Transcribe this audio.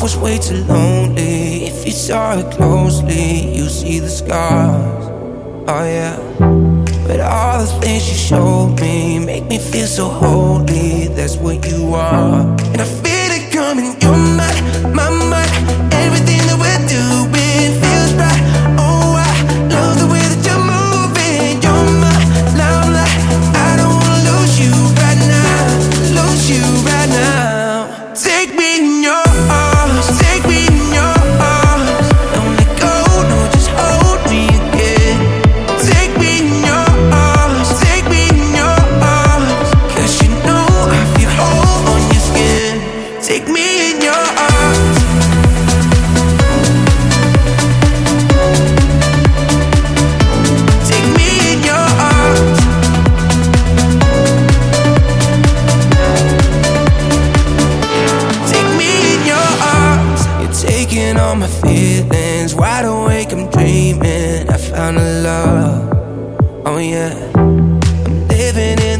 was way too lonely. If you saw it closely, you see the scars. Oh yeah. But all the things you showed me make me feel so holy. That's what you are. And I feel it coming. You're my mind. Everything that we're doing feels right. Oh, I love the way that you're moving. You're my limelight. I don't wanna lose you right now. Lose you right now. Take me in your arms. Take me in your arms. Don't let go, no, just hold me again. Take me in your arms. Take me in your arms. 'Cause you know I feel whole on your skin. Take me in your arms. Take me in your arms. Take me in your arms. You're taking all my feelings. Wide awake, I'm dreaming. I found a love. Oh yeah. I'm living in